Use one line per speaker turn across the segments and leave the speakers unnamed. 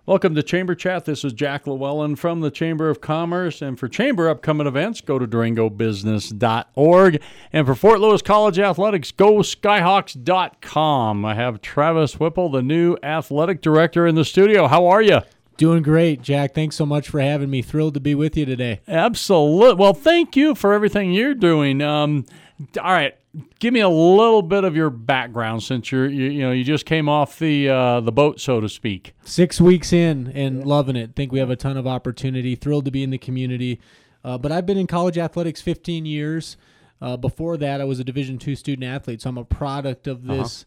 Welcome to Chamber Chat. This is Jack Llewellyn from the Chamber of Commerce. And for Chamber upcoming events, go to DurangoBusiness.org. And for Fort Lewis College Athletics, go Skyhawks.com. I have Travis Whipple, the new athletic director, in the studio. How are you?
Doing great, Jack. Thanks so much for having me. Thrilled to be with you today.
Absolutely. Well, thank you for everything you're doing. All right. Give me a little bit of your background since you just came off the boat, so to speak.
6 weeks in and loving it. Think we have a ton of opportunity. Thrilled to be in the community. But I've been in college athletics 15 years. Before that, I was a Division II student athlete, so I'm a product of this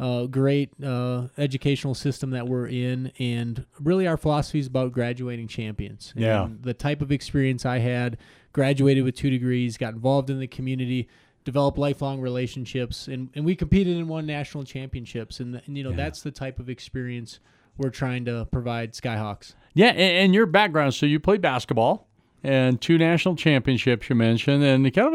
great educational system that we're in. And really, our philosophy is about graduating champions.
Yeah.
And the type of experience I had, graduated with 2 degrees, got involved in the community, develop lifelong relationships, and we competed and won national championships, and that's the type of experience we're trying to provide Skyhawks.
Yeah, and your background, so you played basketball and 2 national championships you mentioned, and kind of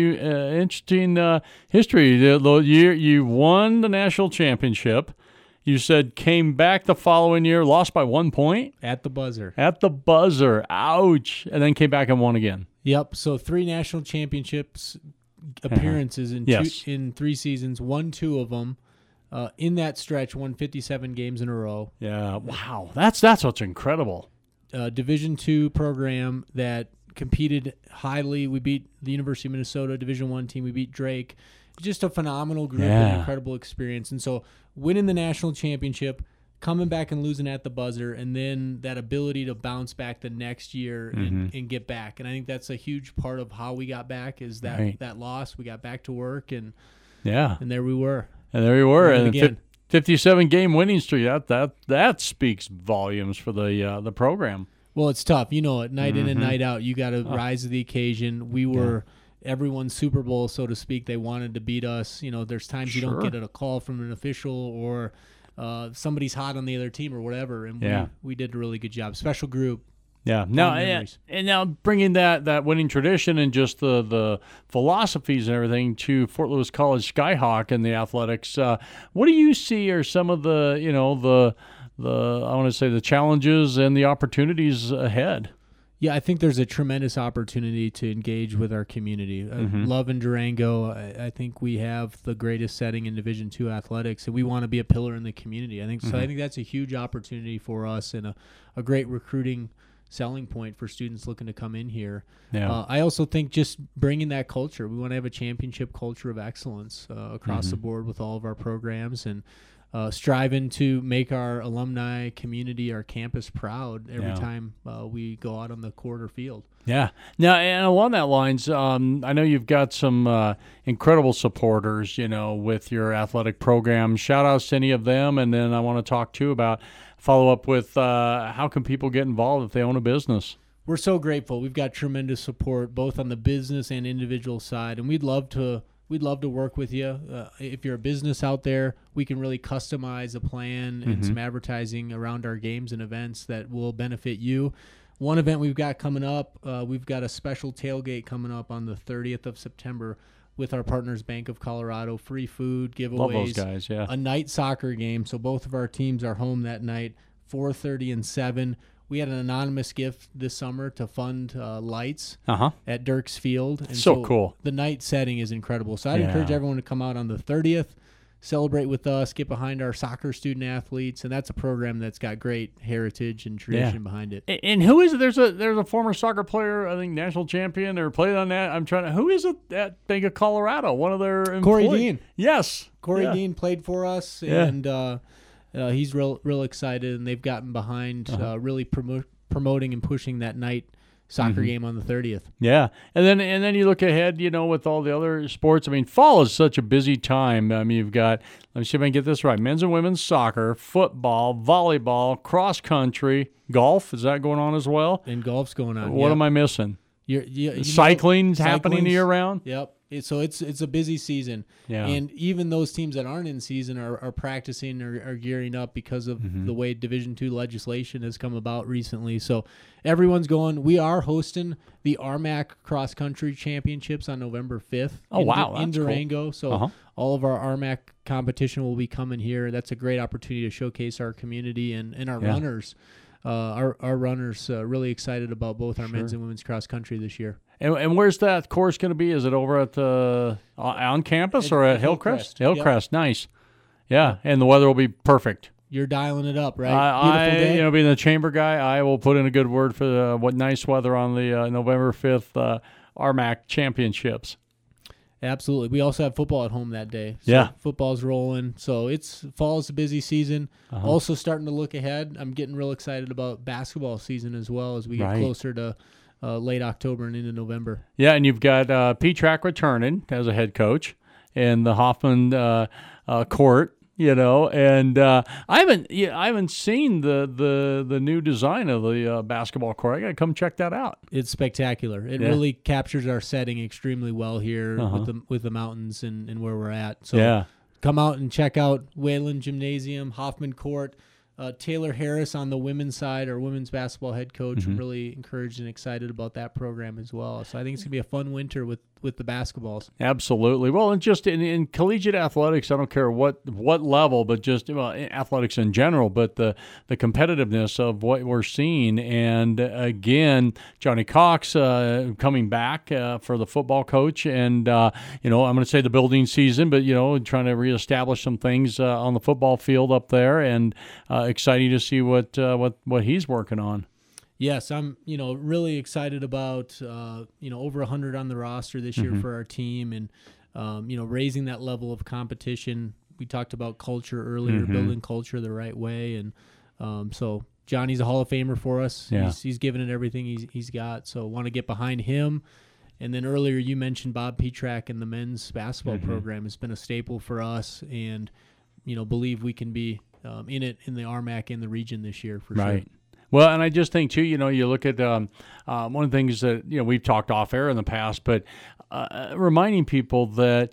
a interesting history. The year you won the national championship, you said came back the following year, lost by 1 point?
At the buzzer.
At the buzzer. Ouch. And then came back and won again.
Yep, so 3 national championships appearances in in 3 seasons, won 2 of them. In that stretch, won 57 games in a row.
Yeah, wow, that's what's incredible.
Division II program that competed highly. We beat the University of Minnesota Division I team. We beat Drake. Just a phenomenal group and incredible experience. And so winning the national championship, coming back and losing at the buzzer, and then that ability to bounce back the next year and get back. And I think that's a huge part of how we got back is that loss. We got back to work, and there we were.
And there you were. And 57-game winning streak. That speaks volumes for the program.
Well, it's tough. Night in and night out, you got to rise to the occasion. We were everyone's Super Bowl, so to speak. They wanted to beat us. There's times you don't get a call from an official or somebody's hot on the other team or whatever, and we did a really good job. Special group.
Yeah. Now bringing that winning tradition and just the philosophies and everything to Fort Lewis College Skyhawk and the athletics, what do you see are some of the I want to say the challenges and the opportunities ahead?
Yeah, I think there's a tremendous opportunity to engage with our community. Love in Durango. I think we have the greatest setting in Division II athletics, and we want to be a pillar in the community. I think that's a huge opportunity for us and a great recruiting selling point for students looking to come in here. Yeah. I also think just bringing that culture. We want to have a championship culture of excellence across the board with all of our programs, and striving to make our alumni community, our campus proud every time we go out on the court or field.
Yeah. Now, and along that lines, I know you've got some incredible supporters, with your athletic program. Shout outs to any of them, and then I want to follow up with how can people get involved if they own a business?
We're so grateful. We've got tremendous support both on the business and individual side, and we'd love to work with you. If you're a business out there, we can really customize a plan and some advertising around our games and events that will benefit you. One event we've got coming up, we've got a special tailgate coming up on the 30th of September with our partners, Bank of Colorado. Free food, giveaways.
Love those guys, yeah.
A night soccer game, so both of our teams are home that night, 4:30 and 7. We had an anonymous gift this summer to fund lights at Dirks Field. And
so cool.
The night setting is incredible. So I'd encourage everyone to come out on the 30th, celebrate with us, get behind our soccer student athletes, and that's a program that's got great heritage and tradition behind it.
And who is it? There's a former soccer player, I think national champion or played on that. Who is it at Bank of Colorado? One of their employees.
Corey Dean.
Yes.
Corey Dean played for us, and he's real excited, and they've gotten behind really promoting and pushing that night soccer game on the 30th.
Yeah. And then you look ahead, with all the other sports. I mean, fall is such a busy time. I mean, you've got, let me see if I can get this right, men's and women's soccer, football, volleyball, cross country, golf. Is that going on as well?
And golf's going on.
What am I missing? Cycling's happening year round?
Yep. So it's a busy season.
Yeah.
And even those teams that aren't in season are practicing or are gearing up because of the way Division II legislation has come about recently. So everyone's going. We are hosting the RMAC Cross Country Championships on November 5th.
Oh, wow.
In Durango.
Cool.
So all of our RMAC competition will be coming here. That's a great opportunity to showcase our community and our runners. Our runners really excited about both our men's and women's cross country this year.
And where's that course going to be? Is it over at on campus or at Hillcrest? Hillcrest, nice. Yeah, and the weather will be perfect.
You're dialing it up, right? Beautiful day.
Being the chamber guy, I will put in a good word for what nice weather on the November 5th RMAC championships.
Absolutely. We also have football at home that day. So football's rolling. So fall's a busy season. Also starting to look ahead. I'm getting real excited about basketball season as well as we get closer to late October and into November.
Yeah, and you've got Pete Track returning as a head coach in the Hoffman court. And I haven't seen the new design of the basketball court. I got to come check that out.
It's spectacular. It really captures our setting extremely well here with the mountains and where we're at. So come out and check out Wayland Gymnasium, Hoffman Court. Taylor Harris on the women's side, our women's basketball head coach. I'm really encouraged and excited about that program as well. So I think it's going to be a fun winter with the basketballs.
Absolutely. Well, and just in collegiate athletics, I don't care what level, but just athletics in general, but the competitiveness of what we're seeing. And again, Johnny Cox coming back for the football coach. And, I'm going to say the building season, but, trying to reestablish some things on the football field up there. And exciting to see what he's working on.
Yes, I'm, really excited about, over 100 on the roster this year for our team and, raising that level of competition. We talked about culture earlier, building culture the right way. And so Johnny's a Hall of Famer for us. Yeah. He's given it everything he's got. So want to get behind him. And then earlier you mentioned Bob Petrak and the men's basketball program. It's been a staple for us and, believe we can be in the RMAC in the region this year for sure.
Well, and I just think, too, you look at one of the things that, we've talked off air in the past, but reminding people that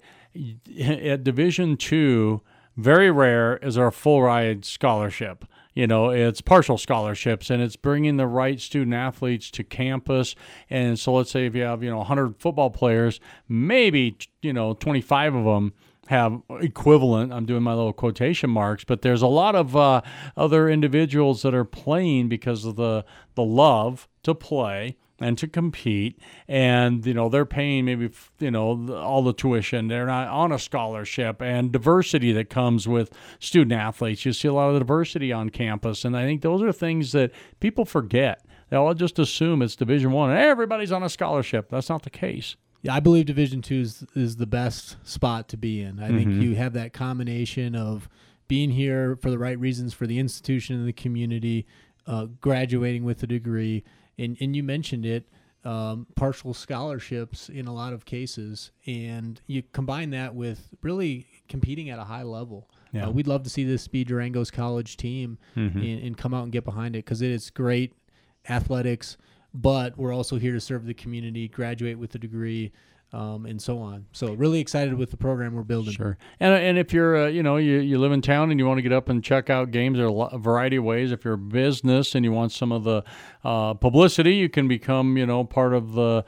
at Division II, very rare is our full ride scholarship. It's partial scholarships, and it's bringing the right student athletes to campus. And so let's say if you have, 100 football players, maybe, 25 of them have equivalent, I'm doing my little quotation marks, but there's a lot of other individuals that are playing because of the love to play and to compete, and they're paying maybe all the tuition. They're not on a scholarship, and diversity that comes with student athletes. You see a lot of the diversity on campus, and I think those are things that people forget. They'll just assume it's Division I and everybody's on a scholarship. That's not the case.
Yeah, I believe Division II is the best spot to be in. I think you have that combination of being here for the right reasons for the institution and the community, graduating with a degree, and you mentioned it, partial scholarships in a lot of cases, and you combine that with really competing at a high level. Yeah. We'd love to see this be Durango's college team and come out and get behind it because it is great athletics, but we're also here to serve the community, graduate with a degree, and so on. So really excited with the program we're building.
Sure. And if you're, you live in town and you want to get up and check out games, there are a variety of ways. If you're a business and you want some of the publicity, you can become, part of the,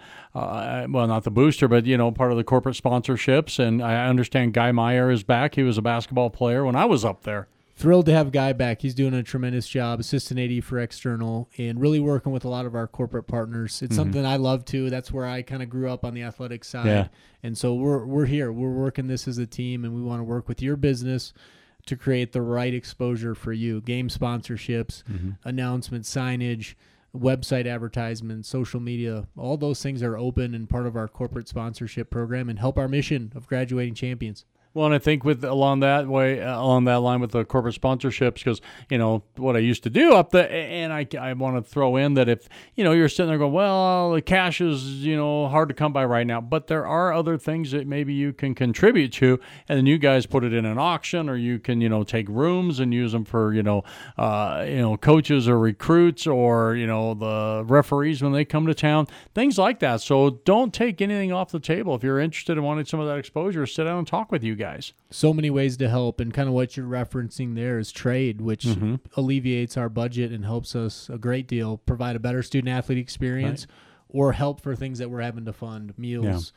not the booster, but, part of the corporate sponsorships. And I understand Guy Meyer is back. He was a basketball player when I was up there.
Thrilled to have Guy back. He's doing a tremendous job, assistant AD for external, and really working with a lot of our corporate partners. It's something I love too. That's where I kind of grew up on the athletic side. Yeah. And so we're here. We're working this as a team, and we want to work with your business to create the right exposure for you. Game sponsorships, announcements, signage, website advertisements, social media, all those things are open and part of our corporate sponsorship program and help our mission of graduating champions.
Well, and I think along that line with the corporate sponsorships, because what I used to do up there, and I want to throw in that if you're sitting there going, well, the cash is hard to come by right now, but there are other things that maybe you can contribute to, and then you guys put it in an auction, or you can take rooms and use them for coaches or recruits, or the referees when they come to town, things like that. So don't take anything off the table. If you're interested in wanting some of that exposure, sit down and talk with you guys.
So many ways to help, and kind of what you're referencing there is trade, which alleviates our budget and helps us a great deal, provide a better student-athlete experience, or help for things that we're having to fund, meals,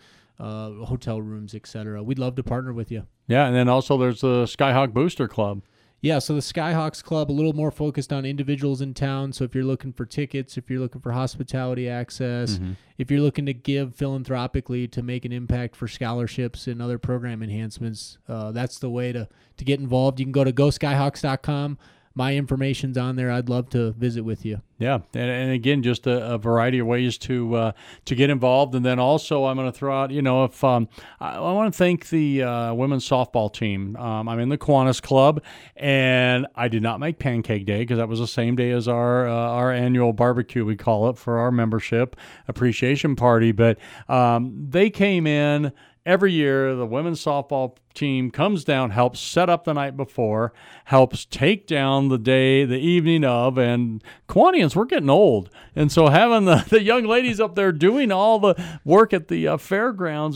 hotel rooms, etc. We'd love to partner with you.
Yeah, and then also there's the Skyhawk Booster Club.
Yeah, so the Skyhawks Club, a little more focused on individuals in town. So if you're looking for tickets, if you're looking for hospitality access, if you're looking to give philanthropically to make an impact for scholarships and other program enhancements, that's the way to get involved. You can go to GoSkyhawks.com. My information's on there. I'd love to visit with you.
Yeah, and again, just a variety of ways to get involved. And then also, I'm going to throw out, if I want to thank the women's softball team. I'm in the Kiwanis Club, and I did not make Pancake Day because that was the same day as our annual barbecue, we call it, for our membership appreciation party. But they came in. Every year, the women's softball team comes down, helps set up the night before, helps take down the evening of, and Kiwanians, we're getting old. And so having the young ladies up there doing all the work at the fairgrounds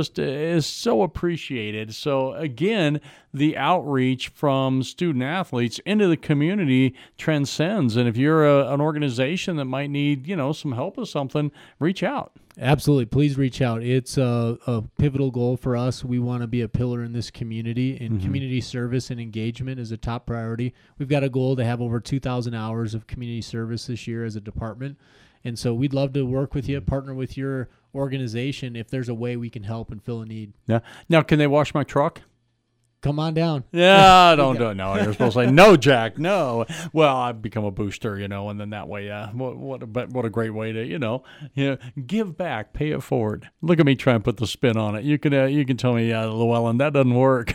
is so appreciated. So again, the outreach from student athletes into the community transcends. And if you're an organization that might need, some help with something, reach out.
Absolutely. Please reach out. It's a pivotal goal for us. We want to be a pillar in this community, and community service and engagement is a top priority. We've got a goal to have over 2,000 hours of community service this year as a department. And so we'd love to work with you, partner with your organization if there's a way we can help and fill a need.
Yeah. Now, can they wash my truck?
Come on down.
Yeah, don't do it. No, you're supposed to say, no, Jack, no. Well, I've become a booster, and then that way, what a great way to, give back, pay it forward. Look at me try and put the spin on it. You can tell me, Llewellyn, that doesn't work.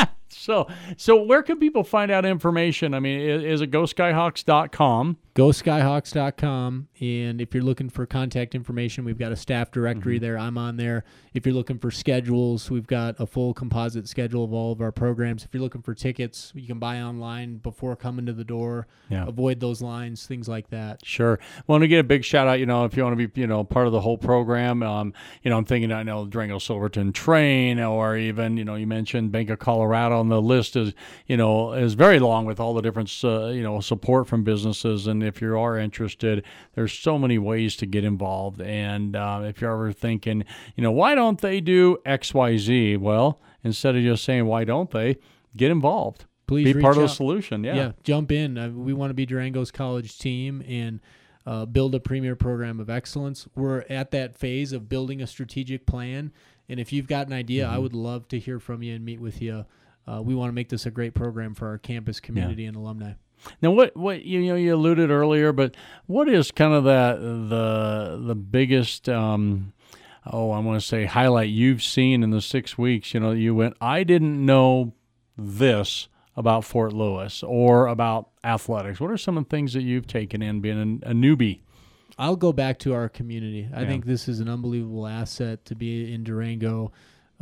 So where can people find out information? I mean, is it GoSkyhawks.com?
GoSkyhawks.com, and if you're looking for contact information, we've got a staff directory there. I'm on there. If you're looking for schedules, we've got a full composite schedule of all of our programs. If you're looking for tickets, you can buy online before coming to the door. Yeah. Avoid those lines, things like that.
Sure. Want to get a big shout out, if you want to be, part of the whole program. I'm thinking, Durango Silverton Train, or even, you mentioned Bank of Colorado, and the list is very long with all the different, support from businesses. And if you are interested, there's so many ways to get involved. And if you're ever thinking, why don't they do XYZ? Well, instead of just saying, why don't they, get involved.
Please
be part of the solution.
Yeah, jump in. We want to be Durango's college team and build a premier program of excellence. We're at that phase of building a strategic plan. And if you've got an idea, I would love to hear from you and meet with you. We want to make this a great program for our campus community and alumni.
Now, what you alluded earlier, but what is kind of the biggest I want to say highlight you've seen in the 6 weeks? You went, I didn't know this about Fort Lewis or about athletics. What are some of the things that you've taken in being a newbie?
I'll go back to our community. I think this is an unbelievable asset to be in Durango.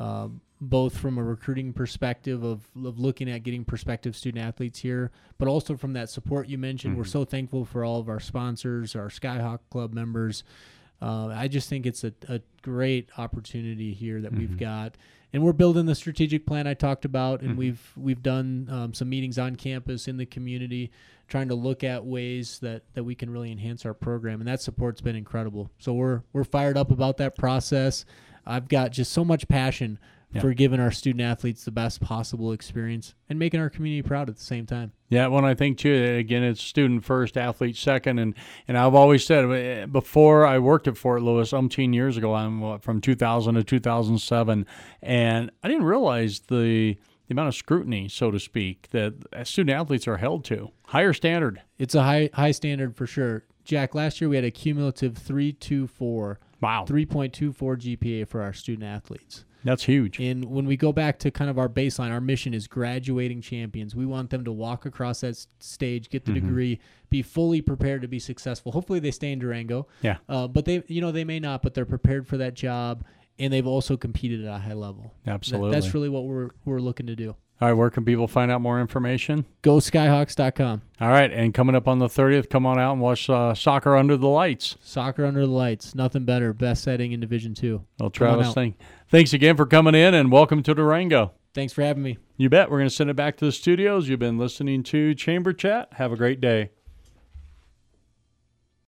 Both from a recruiting perspective of looking at getting prospective student athletes here, but also from that support you mentioned. We're so thankful for all of our sponsors, our Skyhawk Club members. I just think it's a great opportunity here that we've got. And we're building the strategic plan I talked about, and we've done some meetings on campus in the community, trying to look at ways that we can really enhance our program, and that support's been incredible. So we're fired up about that process. I've got just so much passion for giving our student athletes the best possible experience and making our community proud at the same time.
Yeah, well, I think, too, again, it's student first, athlete second. And I've always said, before I worked at Fort Lewis umpteen years ago, I'm from 2000 to 2007, and I didn't realize the amount of scrutiny, so to speak, that student athletes are held to. Higher standard.
It's a high standard for sure. Jack, last year we had a cumulative 324
Wow.
3.24 GPA for our student athletes.
That's huge.
And when we go back to kind of our baseline, our mission is graduating champions. We want them to walk across that stage, get the degree, be fully prepared to be successful. Hopefully they stay in Durango.
Yeah.
But they may not, but they're prepared for that job, and they've also competed at a high level.
Absolutely.
That's really what we're looking to do.
All right, where can people find out more information?
GoSkyhawks.com.
All right, and coming up on the 30th, come on out and watch Soccer Under the Lights.
Soccer Under the Lights. Nothing better. Best setting in Division II.
Well, Travis, thanks again for coming in, and welcome to Durango.
Thanks for having me.
You bet. We're going to send it back to the studios. You've been listening to Chamber Chat. Have a great day.